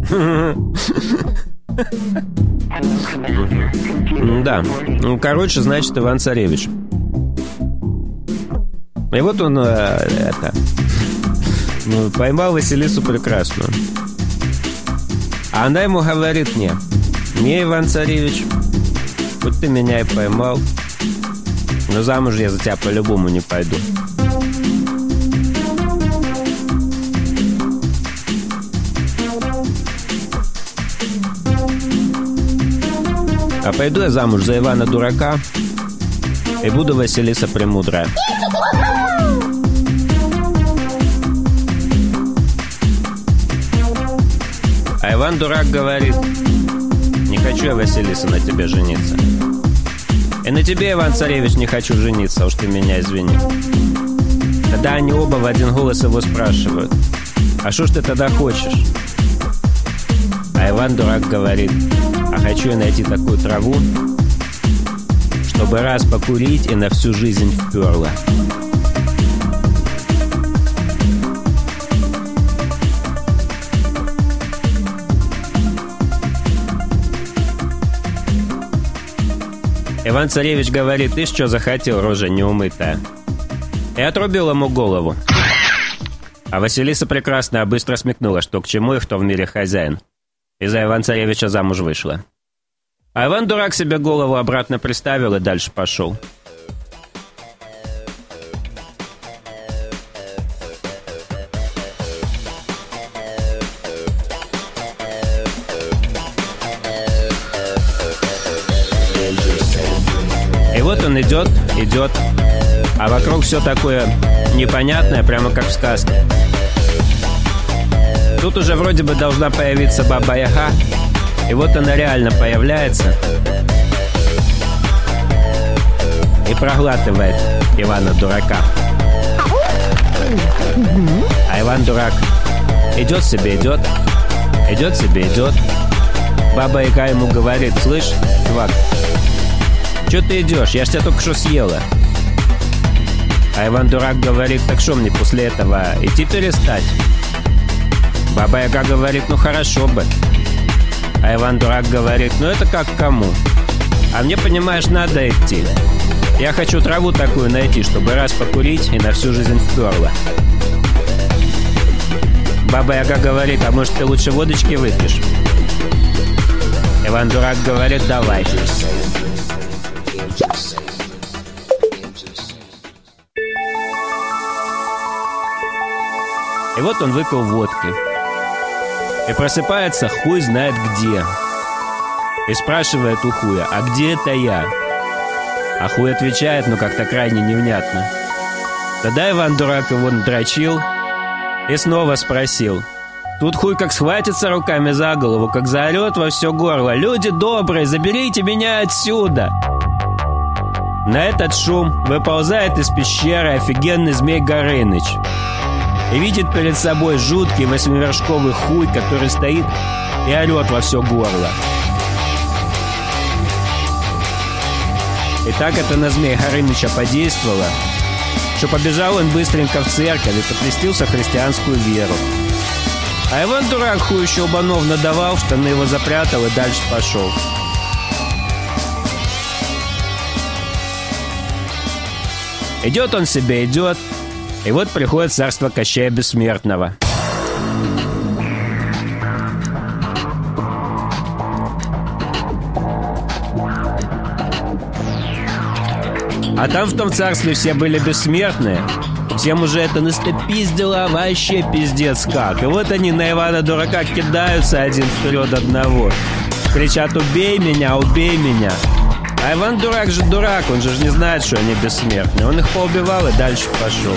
Да, ну, короче, значит, Иван-Царевич. И вот он поймал Василису Прекрасную. А она ему говорит: не, Иван-Царевич, хоть ты меня и поймал, но замуж я за тебя по-любому не пойду. А пойду я замуж за Ивана Дурака и буду Василиса Премудрая. А Иван Дурак говорит: не хочу я, Василиса, на тебе жениться. И на тебе, Иван-Царевич, не хочу жениться, уж ты меня извини. Тогда они оба в один голос его спрашивают: а что ж ты тогда хочешь? А Иван Дурак говорит: а хочу я найти такую траву, чтобы раз покурить и на всю жизнь вперло. Иван-Царевич говорит: ты что захотел, рожа неумытая? И отрубил ему голову. А Василиса Прекрасная быстро смекнула, что к чему и кто в мире хозяин. И за Иван-Царевича замуж вышла. А Иван-Дурак себе голову обратно приставил и дальше пошел. И вот он идет, а вокруг все такое непонятное, прямо как в сказке. Тут уже вроде бы должна появиться Баба-Яга, и вот она реально появляется и проглатывает Ивана Дурака. А Иван Дурак идет себе, идет. Баба-Яга ему говорит: слышь, чувак, что ты идешь? Я ж тебя только что съела. А Иван Дурак говорит: так что мне после этого идти перестать? Баба-Яга говорит: ну хорошо бы. А Иван Дурак говорит: ну это как кому? А мне, понимаешь, надо идти. Я хочу траву такую найти, чтобы раз покурить и на всю жизнь вперло. Баба-Яга говорит: а может ты лучше водочки выпьешь? Иван Дурак говорит: давай. И вот он выпил водки. И просыпается хуй знает где. И спрашивает у хуя: а где это я? А хуй отвечает, ну как-то крайне невнятно. Тогда Иван Дурак его надрочил и снова спросил. Тут хуй как схватится руками за голову, как заорет во все горло: люди добрые, заберите меня отсюда! На этот шум выползает из пещеры офигенный Змей Горыныч и видит перед собой жуткий восьмивершковый хуй, который стоит и орет во все горло. И так это на Змея Горыныча подействовало, что побежал он быстренько в церковь и покрестился в христианскую веру. А Иван Дурак хую щелбанов надавал, штаны его запрятал и дальше пошел. Идет он себе, идет, и вот приходит царство Кощея Бессмертного. А там в том царстве все были бессмертные. Всем уже это настопиздило вообще пиздец как. И вот они на Ивана Дурака кидаются один вперед одного. Кричат: убей меня, убей меня. А Иван Дурак же дурак, он же не знает, что они бессмертные. Он их поубивал и дальше пошел.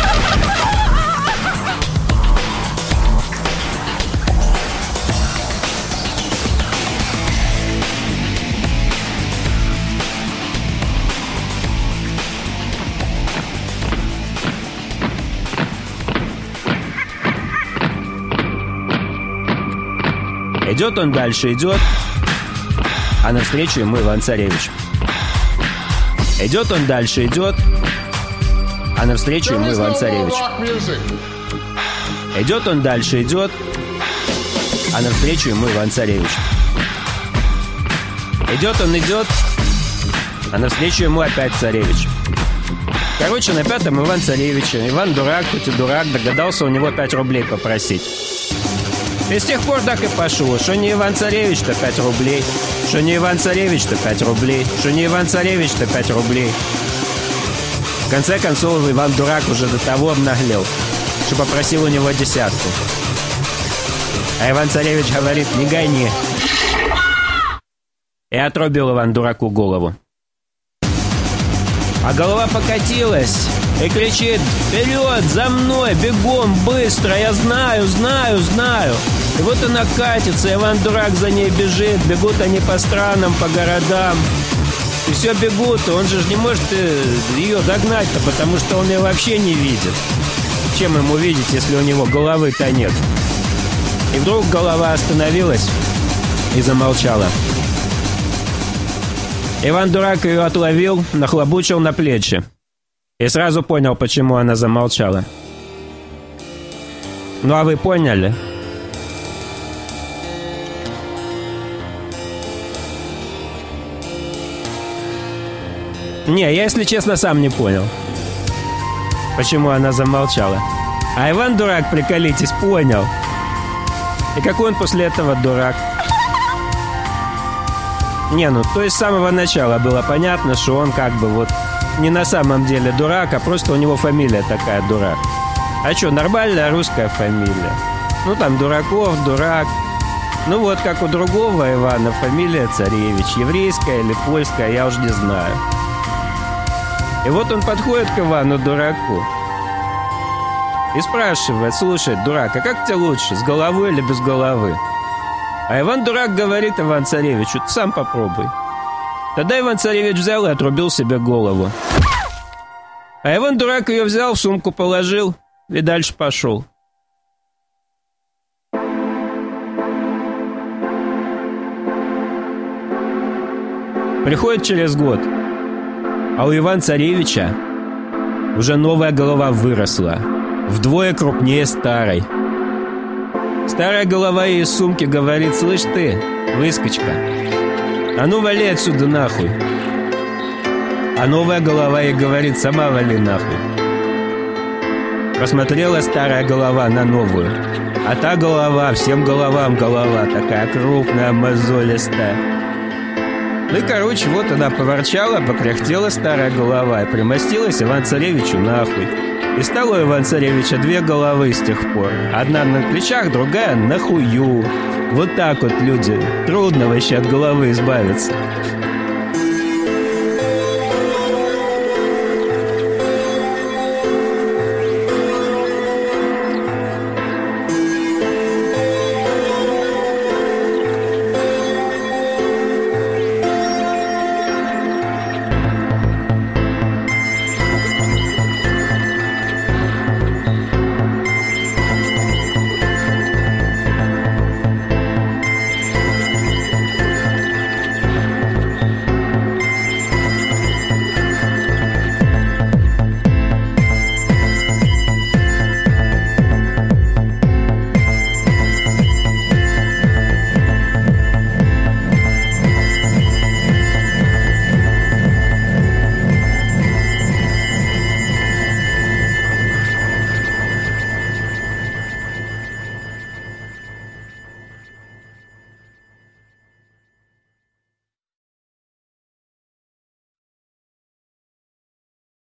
Идет он дальше, идет, а навстречу ему Иван-Царевич. Идет он дальше, идет, а навстречу ему Иван-Царевич. Идет он дальше, идет, а навстречу ему Иван-Царевич. Идет он, идет, а навстречу ему опять царевич. Короче, на пятом Иван-Царевича. Иван дурак, хоть и дурак, догадался у него 5 рублей попросить. И с тех пор так и пошло. Что не Иван-Царевич, то 5 рублей. Что не Иван-Царевич, то 5 рублей. Что не Иван-Царевич, то 5 рублей. В конце концов, Иван-дурак уже до того обнаглел, что попросил у него 10. А Иван-Царевич говорит: не гони. И отрубил Иван-дураку голову. А голова покатилась и кричит: вперед, за мной, бегом, быстро, я знаю. И вот она катится, Иван-дурак за ней бежит, бегут они по странам, по городам. И все бегут, он же не может ее догнать-то, потому что он ее вообще не видит. Чем ему видеть, если у него головы-то нет? И вдруг голова остановилась и замолчала. Иван-дурак ее отловил, нахлобучил на плечи. И сразу понял, почему она замолчала. Ну а вы поняли? Не, я, если честно, сам не понял, почему она замолчала. А Иван-дурак, приколитесь, понял. И какой он после этого дурак? Не, ну, то есть с самого начала было понятно, что он как бы вот не на самом деле дурак, а просто у него фамилия такая дурак. А что, нормальная русская фамилия? Ну, там Дураков, дурак. Ну, вот как у другого Ивана фамилия Царевич. Еврейская или польская, я уж не знаю. И вот он подходит к Ивану-дураку и спрашивает: слушай, дурак, а как тебе лучше, с головой или без головы? А Иван-дурак говорит Иван-Царевичу: ты сам попробуй. Тогда Иван-Царевич взял и отрубил себе голову. А Иван-дурак ее взял, в сумку положил и дальше пошел. Приходит через год, а у Ивана-Царевича уже новая голова выросла, вдвое крупнее старой. Старая голова ей из сумки говорит: слышь ты, выскочка, а ну вали отсюда нахуй. А новая голова ей говорит: сама вали нахуй. Посмотрела старая голова на новую, а та голова, всем головам голова, такая крупная, мозолистая. Ну и, короче, вот она поворчала, покряхтела старая голова и примостилась Иван-Царевичу нахуй. И стало у Иван-Царевича 2 головы с тех пор. Одна на плечах, другая на хую. Вот так вот, люди. Трудно вообще от головы избавиться.